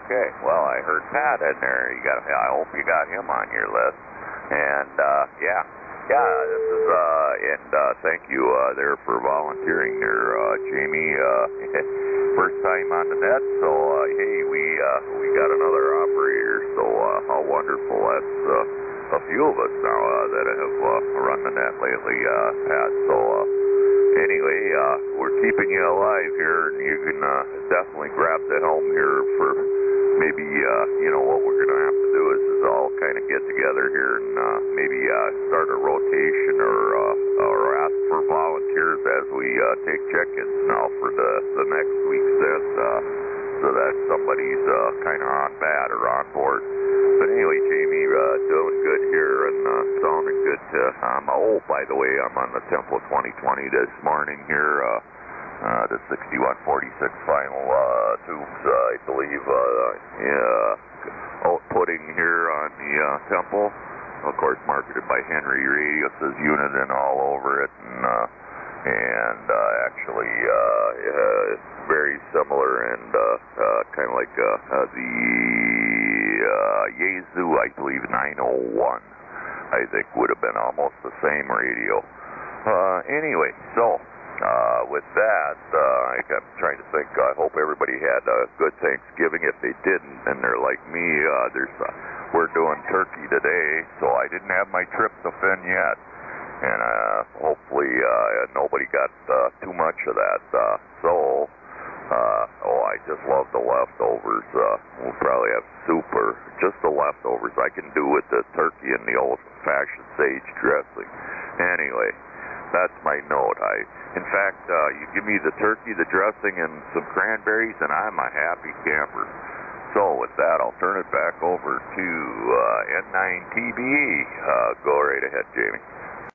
Okay. Well, I heard Pat in there. I hope you got him on your list. And yeah, this is and thank you there for volunteering there, Jamie. First time on the net, so hey, we got another operator. So how wonderful! That's a few of us now that have run the net lately, Pat. So anyway, we're keeping you alive here, and you can definitely grab the helm here for maybe what we're going to have to do is all kind of get together here and maybe start a rotation or ask for volunteers as we take check-ins now for the next week's set, so that somebody's kind of on bat or on board. But anyway, Jamie, doing good here and sounding good. By the way, I'm on the Tempo 2020 this morning here. The 6146 final tubes, I believe, outputting here on the Temple. Of course, marketed by Henry Radius' unit and all over it, and actually very similar and kind of like the Yaesu, I believe, 901. I think would have been almost the same radio. Anyway, so. With that, I'm trying to think. I hope everybody had a good Thanksgiving. If they didn't, and they're like me, we're doing turkey today, so I didn't have my tryptophan yet, and hopefully nobody got too much of that. I just love the leftovers. We'll probably have soup or just the leftovers. I can do with the turkey and the old-fashioned sage dressing. Anyway. That's my note. In fact, you give me the turkey, the dressing, and some cranberries, and I'm a happy camper. So with that, I'll turn it back over to N9TBE. Go right ahead, Jamie.